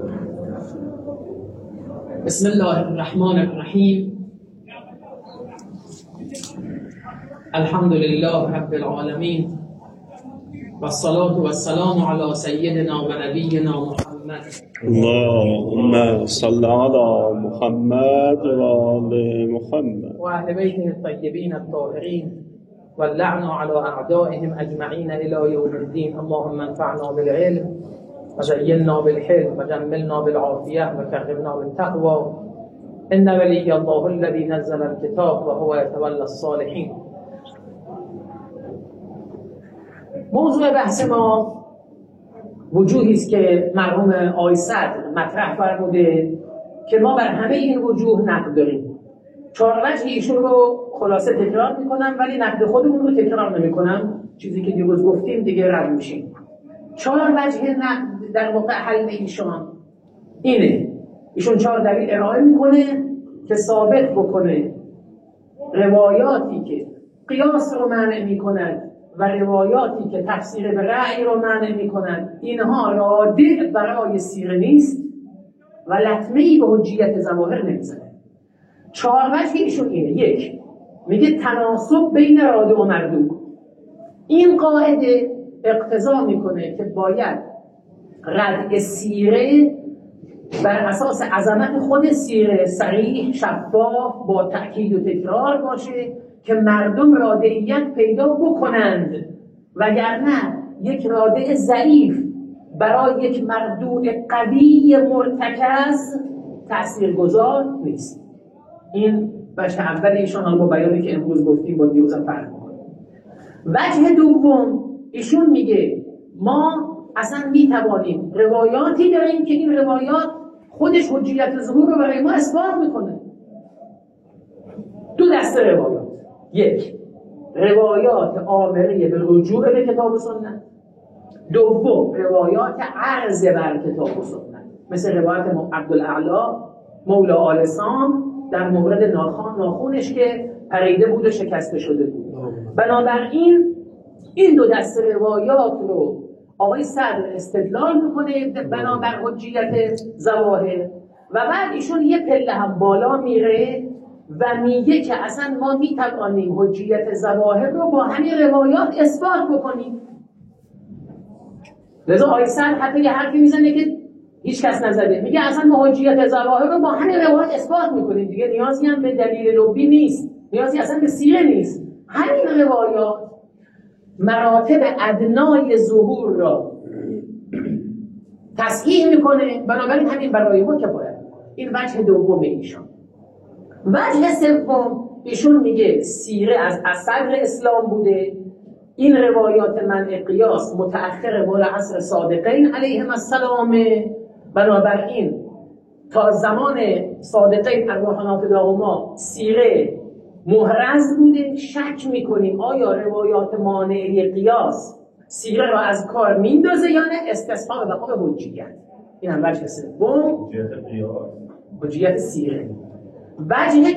بسم الله الرحمن الرحیم. الحمد لله رب العالمین و الصلاة و السلام علی سیدنا و نبینا محمد. اللهم صل علی محمد و آل محمد و اهل بیته الطیبین الطاهرین و اللعن علی اعدائهم اجمعین الی یوم الدین. اللهم انفعنا بالعلم و زینا بالحلم و جملنا بالعافیه و کرمنا بالتقوى. ان ولی الله الذی نزل الکتاب و هو یتولی الصالحین. موضوع بحث ما وجوهی است که مرحوم آقای صدر مطرح فرموده که ما بر همه این وجوه نقد داریم. 4 وجه ایشون رو خلاصه تکرار میکنم، ولی نقد خودمون رو تکرار نمیکنم، چیزی که دیروز گفتیم دیگه رد میشیم. 4 وجه نقد در واقع حل ایشان اینه. ایشون 4 دلیل ارائه میکنه که ثابت بکنه روایاتی که قیاس رو منع میکنند و روایاتی که تفسیر به رأی رو منع میکنند اینها رادع برای سیره نیست و لطمه‌ای به حجیت ظواهر نمیزنه. 4 وجه ایشون اینه. 1 میگه تناسب بین رادع و مردوع. این قاعده اقتضا میکنه که باید ردع سیره بر اساس عظمت خود سیره صریح، شفاف، با تأکید و تکرار باشه که مردم رادعیت پیدا بکنند، وگرنه یک رادع ضعیف برای یک مردوع قوی مرتکز تأثیرگذار نیست. این وجه اول ایشون با بیانی که امروز گفتیم با دیروزم فرق می‌کنه. وجه دوم ایشون میگه ما اصلا میتوانیم روایاتی داریم که این روایات خودش حجیت ظهور رو برای ما اثبات میکنه. 2 دسته روایات. 1 روایات آمره به رجوع به کتاب و سنت. 2 روایات عرض بر کتاب و سنت، مثل روایت عبدالاعلی مولا آل سام در مورد ناخونش که پریده بود و شکسته شده بود. بنابراین این 2 دسته روایات رو آقای صدر استدلال میکنه بنابر حجیت ظواهر و بعد ایشون یه پله هم بالا میره و میگه که اصلا ما میتوانیم حجیت ظواهر رو با همین روایات اثبات بکنیم. لذا آقای صدر حتی یه حرفی میزنه که هیچ کس نزده، میگه اصلا ما حجیت ظواهر رو با همین روایات اثبات میکنیم، دیگه نیازی هم به دلیل لبی نیست، نیازی اصلا به سیره نیست. همین روایات مراتب ادنای ظهور را تصحیح میکنه، بنابراین همین برای ما کفایت میکنه. این وجه دوم ایشون. وجه سوم ایشون میگه سیره از صدر اسلام بوده. این روایات منع قیاس متأخر مول عصر صادقین علیهم السلام، بنابراین تا زمان صادقین ارواحنا فداهما سیره محرز بوده. شک میکنیم آیا روایات مانعه قیاس سیره را از کار میندازه یا نه، استثناء بقای حجیت. این هم وجه سوم، حجیت سیره. وجه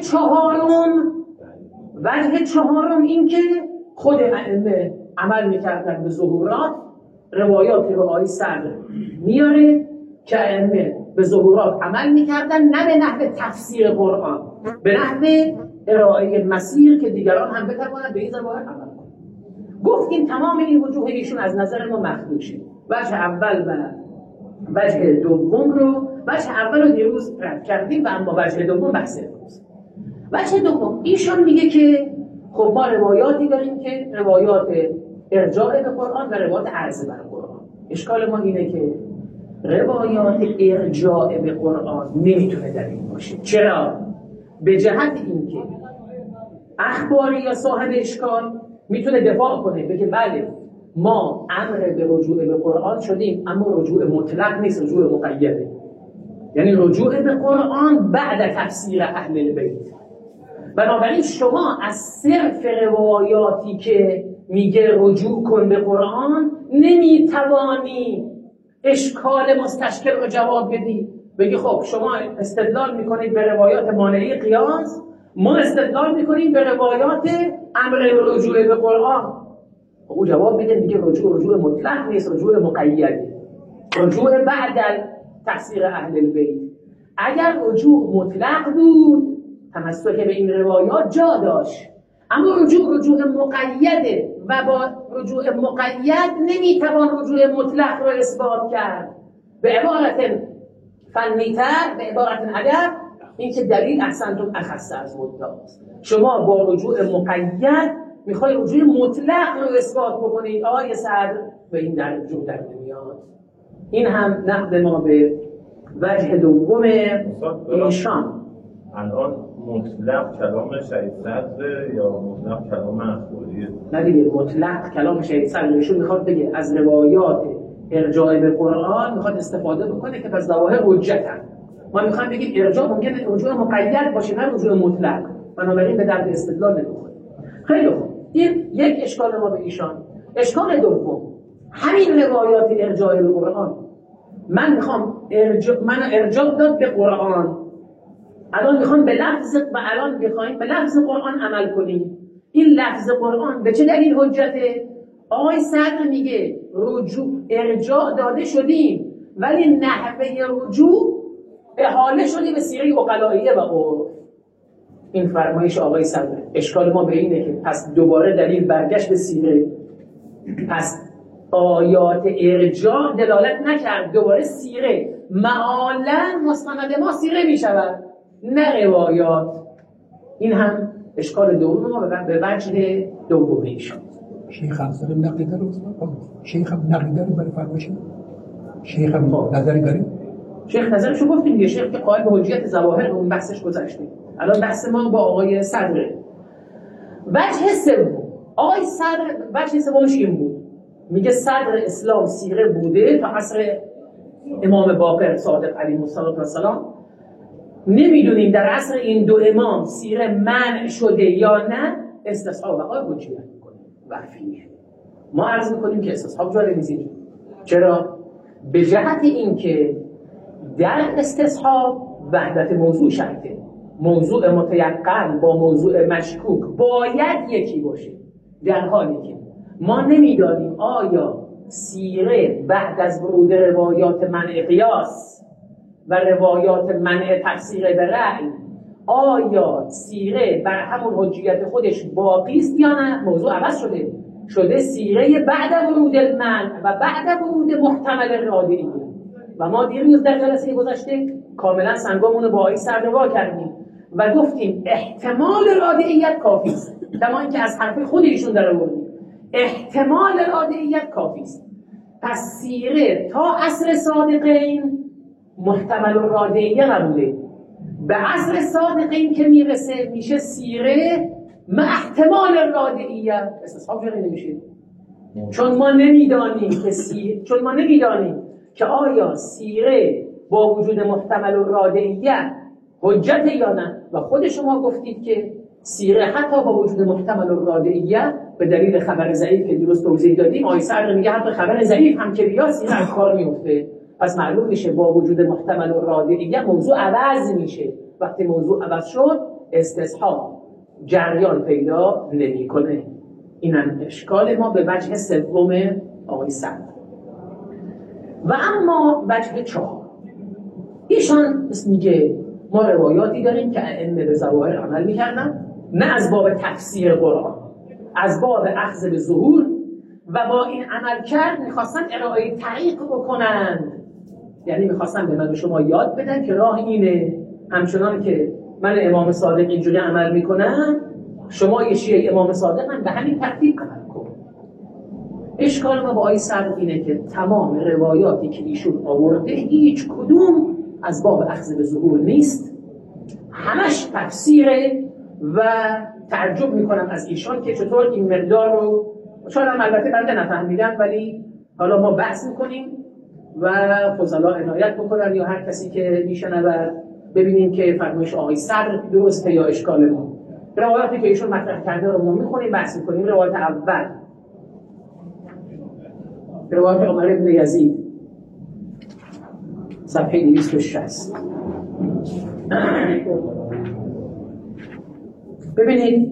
چهارم این که خود ائمه عمل میکردن به ظهورات. روایات رو آقای صدر میاره که ائمه به ظهورات عمل میکردن، نه به نحو تفسیر قرآن، به نحو ارائه مسیر که دیگران هم بتوانند به این ظواهر عمل کنند. گفتیم تمام این وجوه ایشون از نظر ما مخدوشه. وجه اول و وجه دوم رو دیروز رد کردیم و اما وجه دوم بحث امروز. وجه دوم ایشون میگه که خب ما روایاتی داریم که روایات ارجاع به قرآن و روایات عرض بر قرآن. اشکال ما اینه که روایات ارجاع به قرآن نمیتونه دلیل باشه. چرا؟ به جهت اینکه اخباری یا صاحب اشکال میتونه دفاع کنه بگه بله ما امر به رجوع به قرآن شدیم، اما رجوع مطلق نیست، رجوع مقیده. یعنی رجوع به قرآن بعد تفسیر اهل البیت. بنابراین شما از صرف روایاتی که میگه رجوع کن به قرآن نمیتوانی اشکال مستشکل رو جواب بدی. بگی خب شما استدلال میکنید به روایات مانعه قیاس، ما استدلال میکنیم به روایات امر رجوع به قرآن. او جواب میده میگه رجوع مطلق نیست، رجوع مقیده. رجوع بعد تفسیر اهل البیت. اگر رجوع مطلق بود تمسک به این روایات جا داشت، اما رجوع مقیده و با رجوع مقید نمیتوان رجوع مطلق رو اثبات کرد. به عبارت فنی‌تر، به عبارت ادب، این که دلیل احسنتم اخص از مدعاست. شما با رجوع مقید میخوای رجوع مطلق رو اثبات بکنید. آقای صدر به این رجوع در نمیاد. این هم نقد ما به وجه دوم ایشان. الان مطلق کلام شهید صدر یا مطلق کلام اخباریه؟ نه دیگه، مطلق کلام شهید صدر. ایشون میخواد بگه از روایات ارجاع به قرآن میخواد استفاده بکنه که پس ظواهر حجتن. ما میخوایم بگیم ارجاع ممکنه رجوع مقید باشه نه رجوع مطلق، بنابراین به درد استدلال نمیخوره. خیلی خوب، این یک اشکال ما به ایشان. اشکال دوم، همین روایات ارجاع به قرآن، من میخوام ارجاع داد به قرآن، الان میخوام به لفظ و الان میخوایم به لفظ قرآن عمل کنیم. این لفظ قرآن به چه دلیل حجته؟ آقای صدر میگه رجوع ارجاع داده شدیم ولی نحوه رجوع احاله شدیم به سیره عقلائیه و عرف. این فرمایش آقای صدر. اشکال ما به اینه که پس دوباره دلیل برگشت به سیره، پس آیات ارجاع دلالت نکرد، دوباره سیره معالا مستند ما سیره میشود نه روایات. این هم اشکال دوم ما به وجه دومیشون. شیخ افضل نقلی داره شیخ نقلی داره برای فرمایش شیخ نظری داره. شیخ نظرشو گفتیم دیگه، شیخ که قائل به حجیت ظواهر اون بحثش گذشته. الان بحث ما با آقای صدره. وجه سوم آقای صدر، وجه سومش این بود، میگه صدر اسلام سیره بوده تا عصر امام باقر صادق علیه السلام. نمیدونیم در عصر این دو امام سیره منع شده یا نه. استصحاب آقای حجیت میکنه وفیه. ما عرض میکنیم که استصحاب جا نمیزید. چرا؟ به جهت این که در استصحاب وحدت موضوع شرطه. موضوع متیقن با موضوع مشکوک باید یکی باشه، در حالی که ما نمیدانیم آیا سیره بعد از ورود روایات منع قیاس و روایات منع تفسیر به رأی، آیا سیره بر همون حجیت خودش باقی است یا نه؟ موضوع عوض شده سیره بعد ورود المنع و بعد ورود محتمل رادعی. و ما دیروز در جلسه گذشته کاملا سنگامون رو با آقای صدر وا کردیم و گفتیم احتمال رادعیت کافی است. کما اینکه از حرف خود ایشون در آوردیم احتمال رادعیت کافی است. پس سیره تا عصر صادقین محتمل رادعیه قبوله، به عصر صادقین که میرسه میشه سیره مع احتمال رادعیت. استصحاب جوری نمیشه، چون ما نمیدانیم که آیا سیره با وجود محتمل رادعیت حجت یا نه. و خود شما گفتید که سیره حتی با وجود محتمل رادعیت به دلیل خبر ضعیف که درست توضیح دادیم، آقای صدر میگه حتی خبر ضعیف هم که بیاد سیره از کار میفته. پس معلوم میشه با وجود محتمل رادعیت موضوع عوض میشه. وقتی موضوع عوض شد استصحاب جریان پیدا نمیکنه. اینم اشکال ما به وجه سوم آقای صدر. و اما وجه چهار، ایشان میگه ما روایاتی داریم که ائمه به ظواهر عمل میکردن، نه از باب تفسیر قرآن، از باب اخذ به ظهور، و با این عمل کرد میخواستن ارائه طریق بکنند. یعنی میخواستن به من و شما یاد بدن که راه اینه، همچنان که من امام صادق اینجوری عمل میکنم شما یه شیعه امام صادق هم به همین ترتیب عمل کن. اشکال ما با آقای صدر اینه که تمام روایاتی که ایشون آورده هیچ کدوم از باب اخذ به ظهور نیست، همش تفسیره. و تعجب میکنم از ایشان که چطور این مقدار رو، شاید هم البته بنده نفهمیدم، ولی حالا ما بحث میکنیم و فضلا عنایت بکنن یا هر کسی که میشنود ببینیم که فرمایش آقای صدر درسته یا اشکال ما. روایاتی که ایشون مطرح کرده رو ما میخونیم، بحث میکنیم. روایت اول، روایت عمر بن یزید، صفحه 260. ببینید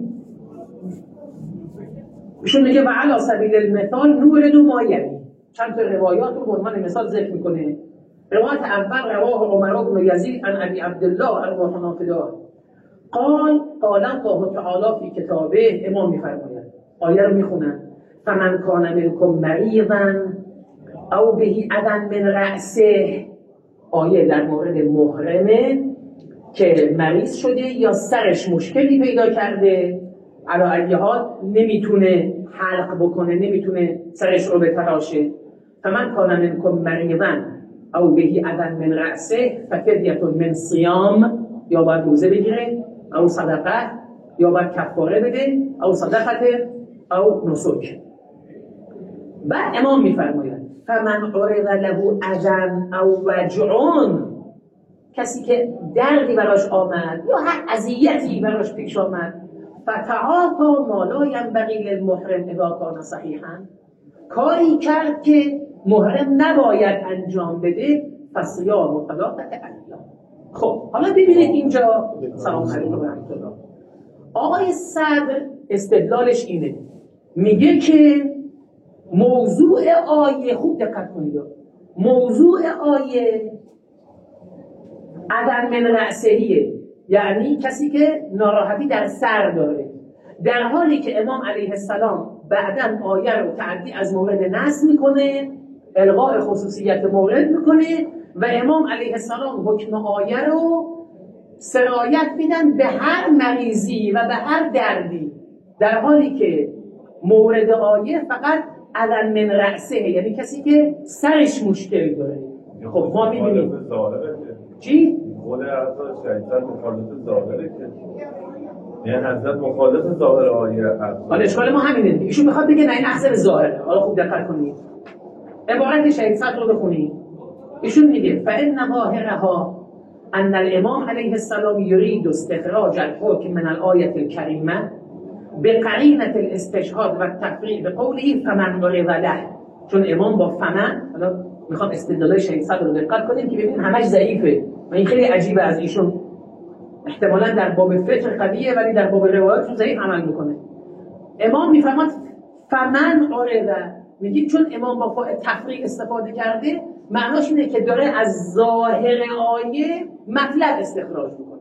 ایشون میگه و علی سبیل المثال نورد ما یلی. چند تا روایات رو به عنوان مثال ذکر میکنه. روایت اول رواه عمر بن یزید عن ابی عبدالله ارواح نافدار قال الله تعالی فی کتابه. امام میفرماید، آیه رو میخونن: فمن کان منکم مریضا او به اذى من رأسه. آیه در مورد محرمه که مریض شده یا سرش مشکلی پیدا کرده، علی ای حال نمیتونه حلق بکنه، نمیتونه سرش رو بتراشه. فمن کان منکم مریضا او به اذى من رأسه ففدیة من صیام، یا باید روزه بگیره، او صدقه، یا باید کفاره بده، او صدقه، او نسک. بعد امام میفرماید فمن عرض له اذى او وجع، کسی که دردی براش آمد یا هر اذیتی براش پیش آمد، فتعاطی ما لا ینبغی للمحرم اذا کان صحیحا، کاری کرد که محرم نباید انجام بده، فصیام ثلاثه ایام. خب حالا ببینید اینجا، سلام علیکم و رحمت الله، آقای صدر استدلالش اینه، میگه که موضوع آیه، خوب دقت کنید، موضوع آیه اذى من رأسهیه، یعنی کسی که ناراحتی در سر داره، در حالی که امام علیه السلام بعداً آیه رو تعدی از مورد نص میکنه، الغاء خصوصیت مورد میکنه و امام علیه السلام حکم آیه رو سرایت میدن به هر مریضی و به هر دردی، در حالی که مورد آیه فقط اذى من رأسه، یعنی کسی که سرش مشکل داره. خب ما میبینیم چی؟ خود حضرت شهیدزاد مخالف ظاهره که یعنی حضرت مخالف ظاهر آیه هست. حالا اشکال ما همینه، ایشون میخواد بگه نه این احسن ظاهره. حالا خوب دقت کنید، عبارت شهیدزاد رو بخونید. ایشون میگه فإن ظاهرها ان الامام علیه السلام یرید استخراج الحکم من الآیة الکریمه بقرینة الاستشهاد و التفریق بقوله فمن عرض له. چون امام با فمن، حالا میخوام استدلال شهیدزاد رو دقت کنیم که ببینید همش ضعیفه و این خیلی عجیبه از ایشون، احتمالاً در باب فقه قویه ولی در باب روایاتشون ضعیف عمل میکنه. امام میفرماد فمن عرض، میگید چون امام با فاء تفریق استفاده کرده، معناش اینه که داره از ظاهر آیه مطلب استخراج میکنه.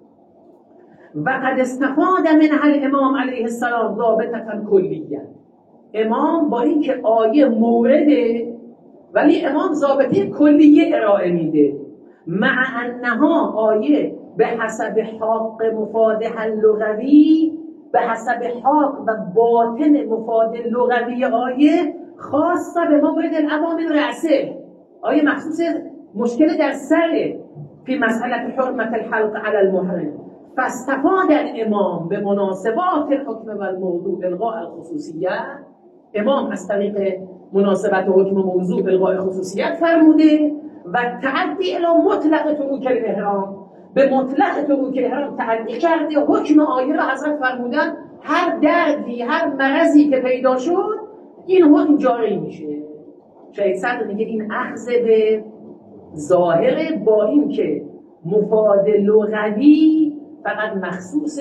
و قد استفاد منها الامام علیه السلام ضابطة کلیه. امام با اینکه آیه مورده ولی امام ضابطه کلیه ارائه میده، مع انها آیه به حسب حق مفادها اللغوی، به حسب حق و باطن مفاد لغوی آیه خاصه به مورد العوام رأسه، آیه مخصوص مشکل در سره فی مسئله حرمت الحلق علی المحرم، فاستفاد الامام به مناسبات الحکم و الموضوع الغاء الخصوصیه. امام از طریق مناسبت حکم موضوع الغاء خصوصیت فرموده و تعدی الی مطلق تروک الاحرام، به مطلق تروک الاحرام تعدی کرده، حکم آیه را حضرت فرمودن هر دردی هر مرضی که پیدا شد این حکم جاری میشه. شاید صدر میگه این اخذ به ظاهره، با این که مفاد لغوی فقط مخصوص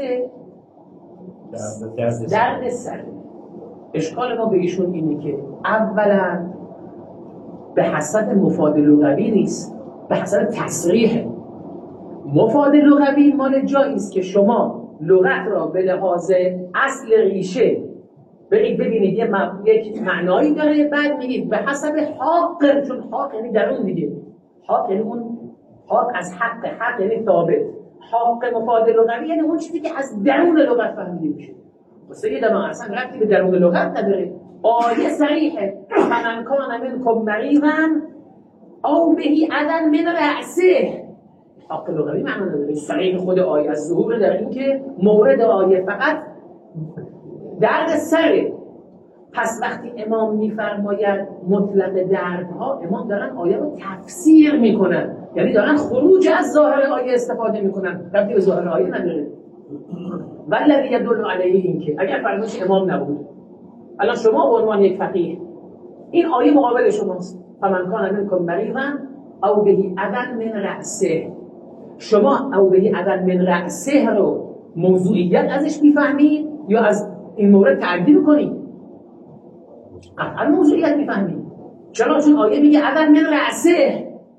درد سر. اشکال ما به ایشون اینه که اولا به حسب مفاد لغوی نیست، به حسب تصریح. مفاد لغوی مال جایی است که شما لغت را به لحاظ اصل ریشه برید ببینید یک معنایی داره، بعد میگید به حسب حق، چون حق یعنی درون دیگه، حق یعنی اون حق از حق یعنی ثابت، حق مفاد لغوی یعنی اون چیزی که از درون لغت فهمیده میشه. سید ما اصلا ربطی به درون لغت نداره. آیه صریحه فمن کان منکم مریضا او به اذى من رأسه، حق لغوی معنی نداره، صریح خود آیه از ظهور در این که مورد آیه فقط درد سره. پس وقتی امام میفرماید مطلق دردها، امام دارن آیه رو تفسیر میکنن، یعنی دارن خروج از ظاهر آیه استفاده میکنن، ربطی به ظاهر آیه نداره. والذی یدل علیه این که اگر فرمایش امام نبود، الان شما به عنوان یک فقیه این آیه مقابل شماست، فمن کان منکم مریضا او به اذى من رأسه، شما او به اذى من رأسه رو موضوعیت ازش میفهمید یا از این مورد تعدی میکنید؟ قطعا موضوعیت میفهمید. چرا؟ چون آیه میگه اذى من رأسه،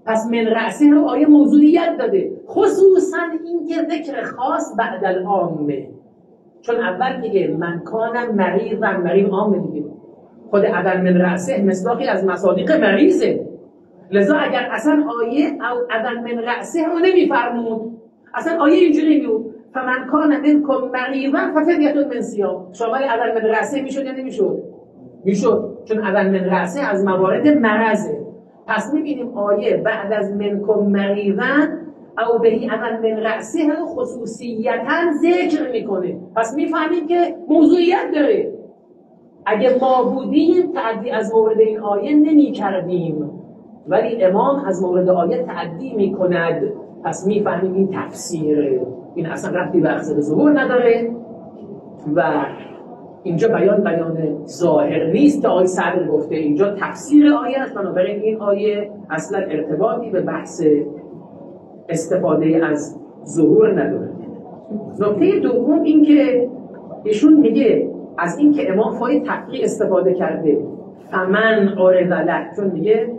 پس من رأسه رو آیه موضوعیت داده، خصوصا این که ذکر خاص بعد العامه، چون اول میگه من کانم مریض و مریض عامه دیگه، خود عدم من رأسه مصداقی از مصادیق مریضه. لذا اگر اصلا آیه او عدم من رأسه رو نمیفرمود، اصلا آیه اینجوری بود فمن کان منکم مریضا ففدیة من صیام، شامل عدم من رأسه میشد یا نمیشد؟ میشد، چون عدم من رأسه از موارد مرضه. پس میبینیم آیه بعد از منکم مریضا او بهی عدم من رأسه خصوصیتا ذکر میکنه، پس میفهمیم که موضوعیت داره. اگه ما بودیم تعدی از مورد این آیه نمی کردیم، ولی امام از مورد آیه تعدی می کند، پس می فهمیم این تفسیره، این اصلا ربطی به اخذ ظهور نداره و اینجا بیان ظاهر نیست که آیه صدر گفته، اینجا تفسیر آیه است. بنابراین این آیه اصلا ارتباطی به بحث استفاده از ظهور نداره. نکته دوم این که ایشون میگه از این که امام فای تفریع استفاده کرده، فمن عرض له، چون میگه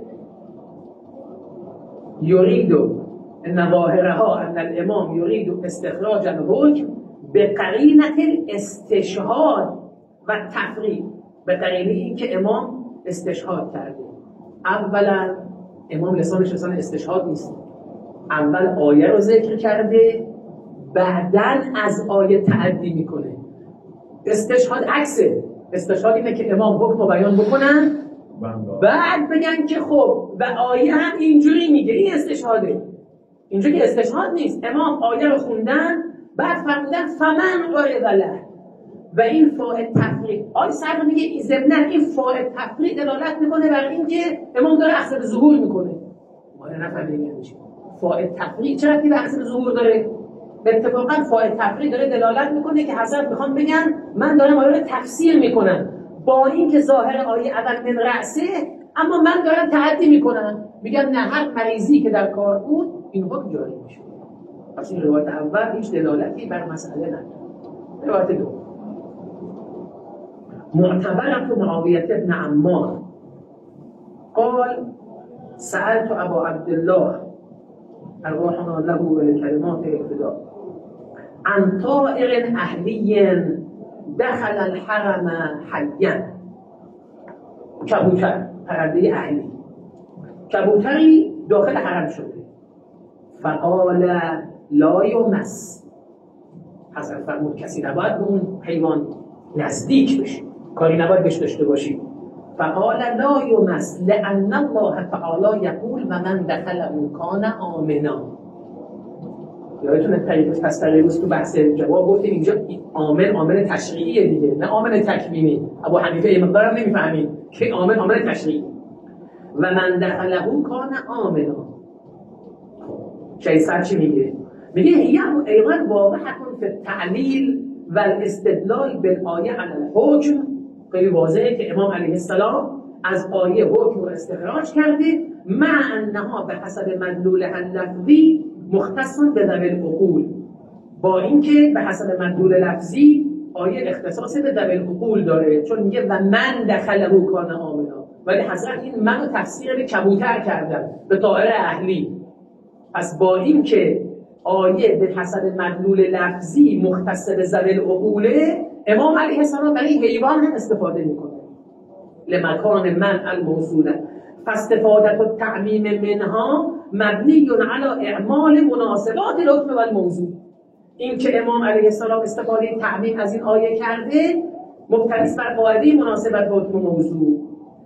یریدو ان ظاهرها ان الامام یرید استخراج الحکم به قرینه الاستشهاد و تفریع، به قرینه این که امام استشهاد کرده. اولا امام لسانش لسان استشهاد نیست، اول آیه رو ذکر کرده بعدن از آیه تعدی میکنه. استشهاد عکسه، استشهاد اینه که امام حکم رو بیان بکنن بعد بگن که خب و آیه هم اینجوری میگه، این استشهاده. اینجا که استشهاد نیست، امام آیه رو خوندن بعد فرمودن فمن عرض له و این فاعل تفریع. آیه صدر میگه این ضمناً این فاعل تفریع دلالت میکنه بر این که امام داره اخذ ظهور میکنه. ما نفهمیدیم چی فاعل تفریع چه ربطی به اخذ ظهور داره. اتفاقا فاعل تفریع داره دلالت میکنه که حضرت میخوان بگن من دارم آیه رو تفسیر میکنم، با این که ظاهر آیه عدم من رأسه، اما من دارم تعدی میکنم، میگم نه هر مریضی که در کار بود این حکم جاری میشه. پس این روایت اول هیچ دلالتی بر مسئله نداره. روایت دو معتبرت معاویه بن عمار قال سألت ابا عبدالله ارواحنا له ولکلمات الفدا عن طائر اهلی دخل الحرم حیا، کبوتر، پرنده اهلی، کبوتری داخل حرم شده. فقال لا یمس، حضرت فرمود کسی نباید به اون حیوان نزدیک بشه، کاری نباید بهش داشته باشی. فقال لا یمس لأن الله تعالی یقول و من دخله کان آمنا. یادتونه طریقش تو بحث جواب گفتیم اینجا عامل تشریعیه دیگه، نه عامل تکوینی. ابو حنیفه یه مقدارم نمیفهمید که عامل تشریعی. و من دخله کان آمنا. شیخ چی میگه؟ میگه هی ایضا واضحه فی التعلیل و الاستدلال بالآیه علی الحکم. خیلی واضحه که امام علیه السلام از آیه حکم رو استخراج کرده، مع انها به حسب مدلولها اللفظی مختص به ذوی العقول، با اینکه به حسب مدلول لفظی آیه اختصاص به ذوی العقول داره، چون میگه و من دخله کان آمنا، ولی حضرت این منو تفسیر به کبوتر کردن، به طائر اهلی. پس با اینکه آیه به حسب مدلول لفظی مختص به ذوی العقول، امام علیه السلام برای حیوان هم استفاده میکنه لمکان من الموصوله، فاستفاده التعمیم منها مبنی علی اعمال مناسبات الحکم و الموضوع. این که امام علیه السلام استفاده تعمیم از این آیه کرده مبتنی بر قاعده مناسبت با حکم و موضوع.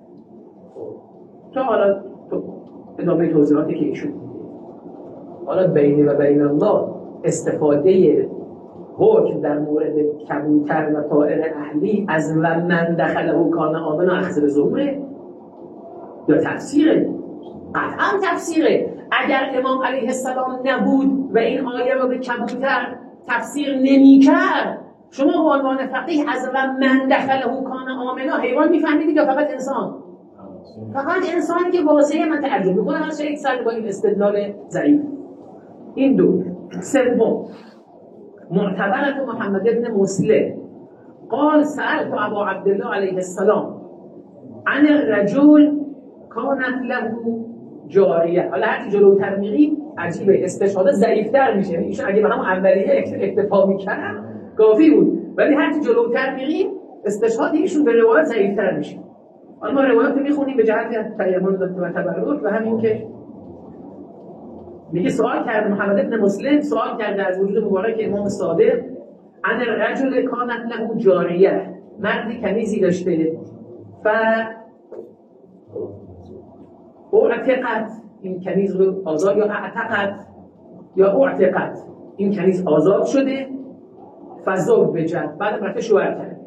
تا حالا ادامه توضیحاتی که ایشون حالا بین و بین الله استفاده حکم در مورد کبوتر و طائر اهلی از و من دخله کان آمنا اخذ ظهوره یا تفسیره؟ قطعا تفسیره. اگر امام علیه السلام نبود و این آیه رو به کبوتر تفسیر نمی کرد، شما به عنوان فقیه از و من دخله کان آمنا حیوان میفهمیدید یا فقط انسان؟ فقط انسانی که واضحه. من تعجب میکنم از شیخ سر با این استدلال ضعیف. این دو. سوم معتبرت محمد ابن مسلم قال سألت ابا عبدالله علیه السلام عن الرجل كانت له جاریه. حالا هرچی جلوتر میریم عجیبه استشهاد ضعیف‌تر میشه. ایشون اگه به هم اولیه اکتفا میکردن کافی بود، ولی هرچی جلوتر میریم استشهاد ایشون به روایت ضعیف‌تر میشه. حالا ما روایت رو میخونیم به جهت تیمم و تبرک و همین که میگه سوال کرده محمد بن مسلم، سوال کرده از وجود مبارک امام صادق، ان الرجل کانت له جاریه، مردی کنیزی داشته و اعتقد، این کنیز رو آزاد، یا اعتقد یا اعتقد، این کنیز آزاد شده، فزوجت، بعد رفته شوهر کرده،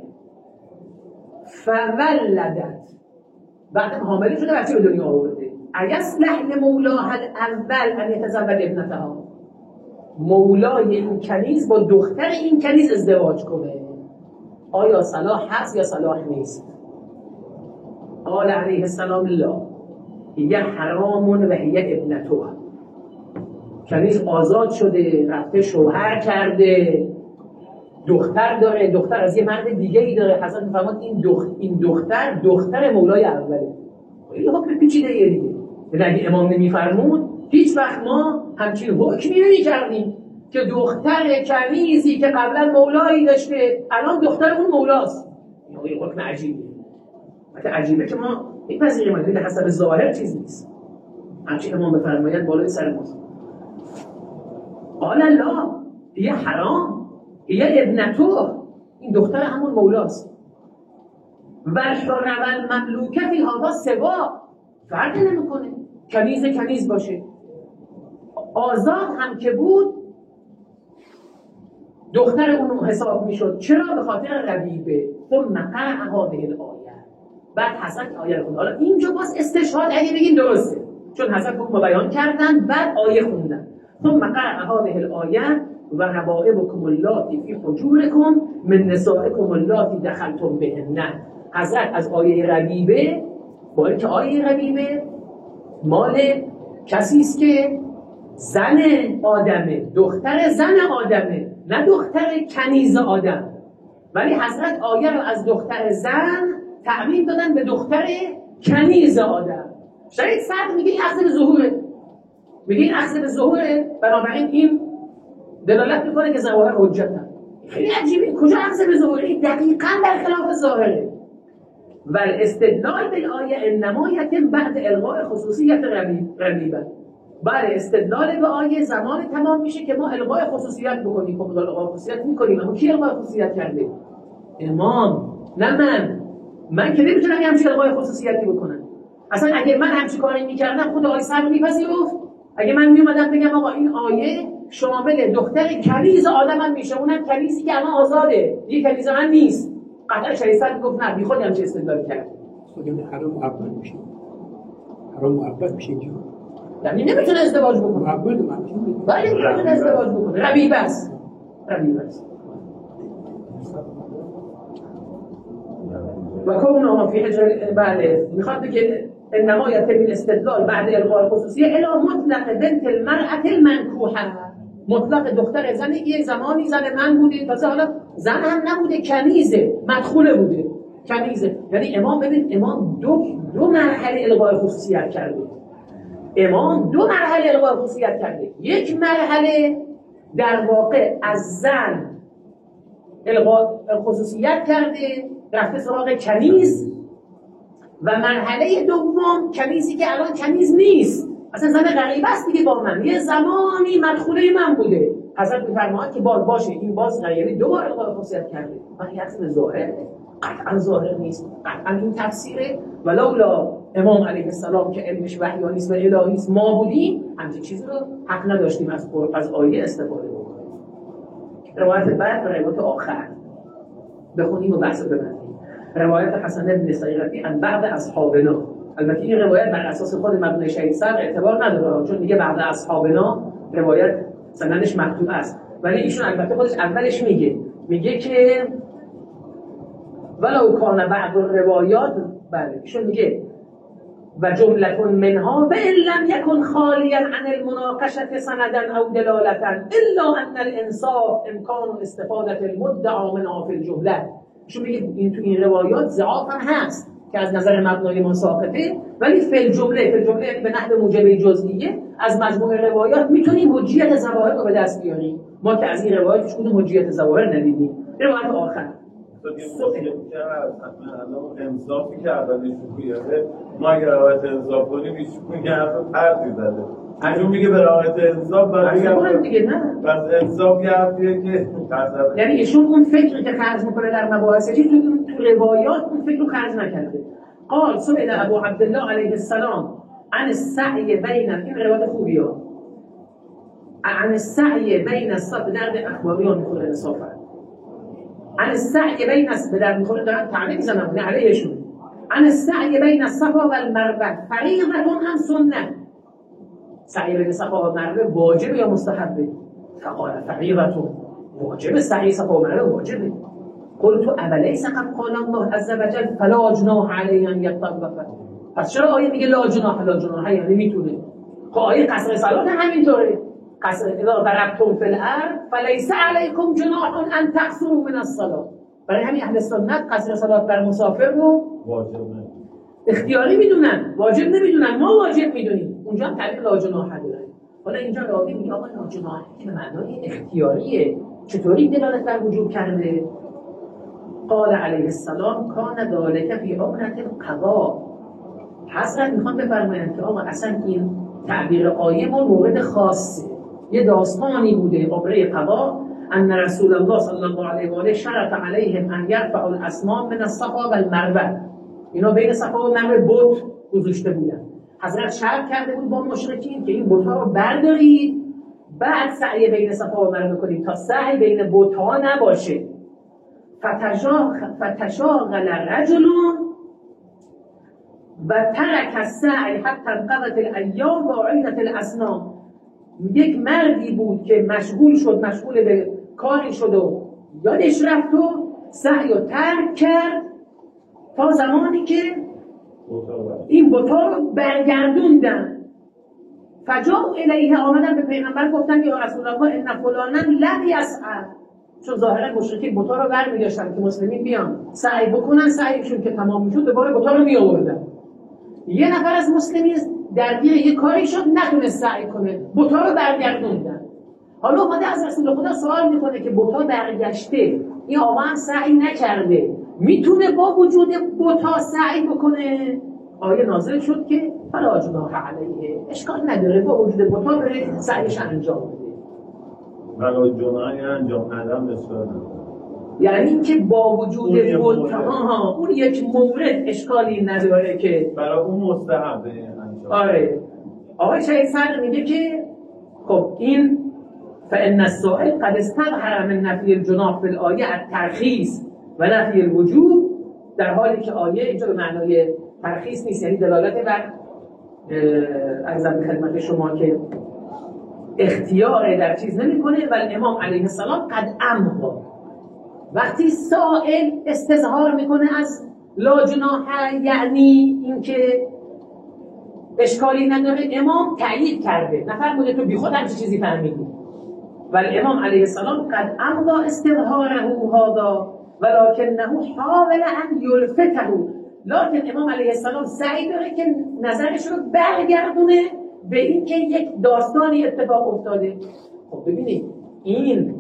فولدت، بعد حامله شده بچه به دنیا آورده، ایصلح لمولاها الاول ان یتزوج ابنتها، مولای این کنیز با دختر این کنیز ازدواج کنه، آیا صلاح هست یا صلاح نیست؟ قال علیه السلام لا، هی حرام و هی ابنته، کنیز آزاد شده رفته شوهر کرده، دختر داره، دختر از یه مرد دیگه ای داره. حضرت میفرماد این دختر مولای اوله. این حکم پیچیده یه دیگه، اگه امام نمیفرمود هیچ وقت ما همچین حکمی نمی‌کردیم که دختر کنیزی که قبلا مولایی داشته الان دختر اون مولاست. این حکم عجیبه. البته عجیبه که ما میپذیریم، ولی حسب ظاهر چیز نیست. همچین امام بفرماید بالای سر ماست. قال لا هی حرام هی ابنته، این دختر همون مولاست. و الحر والمملوکه فی هذا سوا، فرق نمیکنه کنیز باشه، آزاد هم که بود دختر اون حساب میشد. چرا؟ به خاطر ربیبه. ثم قرأ هذه الآیه، بعد حضرت آیه رو خوند. حالا اینجا باز استشهاد اگه بگین درسته، چون حضرت حکم بیان کردن بعد آیه خوندن. ثم قرأ هذه الآیه و ربائبکم اللاتی فی حجورکم من نسائکم اللاتی دخلتم بهن. حضرت از آیه ربیبه، باید که آیه ربیبه مال کسی است که زن آدمه، دختر زن آدمه، نه دختر کنیز آدم. ولی حضرت آیه رو از دختر زن تعمیم دادن به دختر کنیز آدم. شاید صد میگه این اخذ به ظهوره، میگه این اخذ به ظهوره، بنابراین این دلالت میکنه که ظواهر حجت هم. خیلی عجیبه، کجا اخذ به ظهوره؟ این دقیقاً در خلاف ظاهره. و استدلال بالآیه انما یتم بعد الغاء خصوصیت ربیبه. بله، استدلال به آیه زمان تمام میشه که ما الغاء خصوصیت بکنیم. خب الغاء خصوصیت میکنیم، اما کی الغاء خصوصیت کرده؟ امام، نه من که نمیتونم همچین الغاء خصوصیتی بکنم. اصلا اگه من همچین کاری میکردم خود آیه سر میپذیرفت. اگه من میومدم بگم آقا این آیه شامل دختر کنیز آدم میشه، اونم کنیزی که الان آزاده، دیگه کنیز من نیست، قطعا شریعت گفت نه، بی خود هم چه استدلال کرد. خودم حرام اول میشه، حرام اول میشه اینجا، یعنی نمیتونه ازدواج بکنه. اول میشه، ولی نمیتونه ازدواج بکنه. ربیبه است. و کونه فی حجر، بله، میخواد بگه انما یتم الاستدلال بعد الغاء الخصوصیه الی مطلق بنت المرأة المنکوحه، مطلق دختر زنی که یک زمانی زن من بوده، تازه حالا زن هم نبوده، کنیزه، مدخوله بوده، کنیزه. یعنی امام ببین، امام دو مرحله الغاء خصوصیت کرده. امام دو مرحله الغاء خصوصیت کرده. یک مرحله در واقع از زن الغاء خصوصیت کرده، رفته سراغ کنیز، و مرحله دوم کنیزی که الان کنیز نیست، اصلا زن غریبه است دیگه، با من یه زمانی مدخوله من بوده. حضرت می‌فرماید که باشه این باز غیری دو بار الغاء خصوصیت کرده. ولی اصلا ظاهر قطعا ظاهر نیست، قطعا این تفسیره. ولولا امام علیه السلام که علمش وحی نیست و الهی است ما بودیم، همچین چیزی رو حق نداشتیم از آیه استفاده بکنیم. روایت بعد و روایت آخر بخونیم و بحث ببندیم. روایت حسن بن صیرفی عن بعض اصحابنا. البته این روایت بر اساس خود مبنای شهید صدر اعتبار نداره، چون میگه بعض اصحابنا، روایت سندش مقطوع است. ولی ایشون البته خودش اولش میگه که ولو کان بعض الروایات، بله ایشون میگه و جمله منها و ان لم یکن خالیا عن المناقشه سندا او دلاله الا ان الانصاف امکان استفاده المدعا منها فی الجمله. ایشون میگه این تو این روایات ضعف هم هست، که از نظر مبنای ما ساقطه، ولی فی الجمله یعنی به نحو موجب جزئیه از مجموع روایات میتونیم حجیت ظواهر رو به دست بیاریم. ما که از این روایات هیچ کدوم حجیت ظواهر ندیدیم. روایت آخر انصافی که اولی شکویه ما اگر روایت انصاف کنیم هیچ شکویه حرف پردی زده اجون میگه به روایت انصاف دیگه نه بس انصاف یه حرفیه که یعنی ایشون اون فکری که خرج میکنه در مباحثی تو روایات اون فکر رو خرج نکرده. قال سئل ابو عبدالله علیه السلام عن السعی بین این روایت خوبی ها عن السعی بین الصف درد اخباریان میخوره انصافا عن السعی بین الصف درد میخوره دارن تعلیق میزنم نه علیهشون عن السعی بین الصفا و المروه فریضه هم سنت سعی بین صفا و مروه واجب یا مستحبه؟ فقال فریضه واجب سعی صفا و مروه واجبه. قلت اولیس قد قال الله عز وجل فلا جناح علیه ان یطوف. پس چرا آیه میگه لا جناح یعنی میتونه؟ خب آیه قصر صلات همینطوره قصر اذا ضربتم فی الارض فلیس علیکم جناح ان تقصروا من الصلاه. برای همین اهل سنت قصر صلات بر مسافر رو واجب اختیاری میدونن، واجب نمیدونن. ما واجب میدونیم. اونجا هم تعریف لا جناح داره. حالا اینجا راوی میگه آقا لا جناح که به معنای اختیاریه، چطوری دلالت بر وجوب کرده؟ قال علیه السلام کان ذلک فی عمرة القضاء. حضرت میخوان بفرمایند که آقا اصلا این تعبیر آیه مورد خاصه، یه داستانی بوده عمره قضا ان رسول الله صلی الله علیه و آله شرط علیهم ان یرفعوا الاصنام من الصفا و المروه. اینا بین صفا و مروه بت گذاشته بودن. حضرت شرط کرده بود با مشرکین که این بت‌ها رو بردارید بعد سعی بین صفا و مروه کنید تا سعی بین بت‌ها نباشه. فتشاغل رجل و ترک السعی حتی انقضت الایام و اعیدت الاصنام. یک مردی بود که مشغول به کاری شد و یادش رفت و سعی و ترک کرد تا زمانی که این بتا رو برگردوندن. فجاء الیه آمدن به پیغمبر گفتن یا رسول الله ان فلانا لم یسعی. چون ظاهرا مشرکین بتا رو برمی‌داشتن که مسلمین بیان سعی بکنن، سعیشون که تمام میشد دوباره بتا رو میآوردن. یه نفر از مسلمین درگیر یه کاری شد نتونست سعی کنه، بتا رو برگردوندن. حالا اومده از رسول خدا سوال میکنه که بتا برگشته، این آقا هم سعی نکرده، میتونه با وجود بتا سعی بکنه؟ آیه نازل شد که فلا جناح علیه، اشکال نداره با وجود بتا بره سعیش انجام بده. فلا جناح انجام ندم اشکال نداره، یعنی اینکه با وجود بتا اون یک مورد اشکالی نداره که برای اون مستحبه انجام. آره آقای شهید صدر میگه که خب این فإن السائل قد استظهر من نفی الجناح فی الآیه الترخیص و نفی الوجوب، در حالی که آیه اینجا به معنای ترخیص نیست، یعنی دلالت بر عرضم به خدمت شما که اختیار در چیز نمیکنه. ولی امام علیه السلام قد امضا، وقتی سائل استظهار میکنه از لا جناح یعنی اینکه اشکالی نداره، امام تأیید کرده، نفرموده تو بی خود همچه چیزی فهمیدی. ولی امام علیه السلام قد امضا استظهاره هذا ولکنه حاول ان یلفته، لکن امام علیه السلام سعی داره که نظرش رو برگردونه به اینکه یک داستانی اتفاق افتاده. خب ببینید این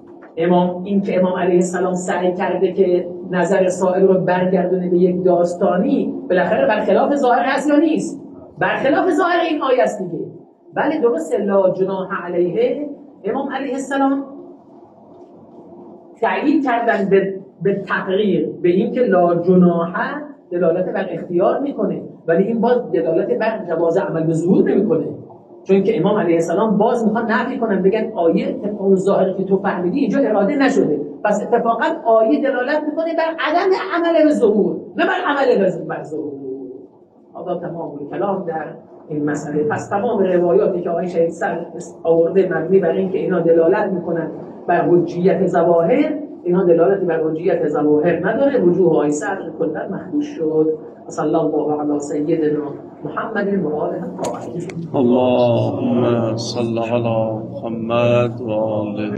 که امام علیه السلام سعی کرده که نظر سائل رو برگردونه به یک داستانی، بالاخره برخلاف ظاهر هست یا نیست؟ برخلاف ظاهر این آیه است دیگه. بله درست لا جناح علیه، امام علیه السلام تأیید کردن به تقریر به این که لا جناح دلالت بر اختیار میکنه، ولی این باز دلالت بر جواز عمل به ظهور نمیکنه، چون که امام علیه السلام باز میخوان نفی کنن، بگن آیه اون ظاهری که تو فهمیدی اینجا اراده نشده، پس اتفاقا آیه دلالت میکنه بر عدم عمل به ظهور نه بر عمل به ظهور. هذا تمام کلام در این مسئله. پس تمام روایاتی که آقای شهید صدر آورده مبنی بر این که اینا دلالت میکنن بر حجیت ظواهر، اینا دلالتی بر حجیت ظواهر نداره. وجوه آقای صدر کلا مخدوش شد. صلی الله علی سیدنا محمد و آله الطاهرین. اللهم صل علی محمد و آله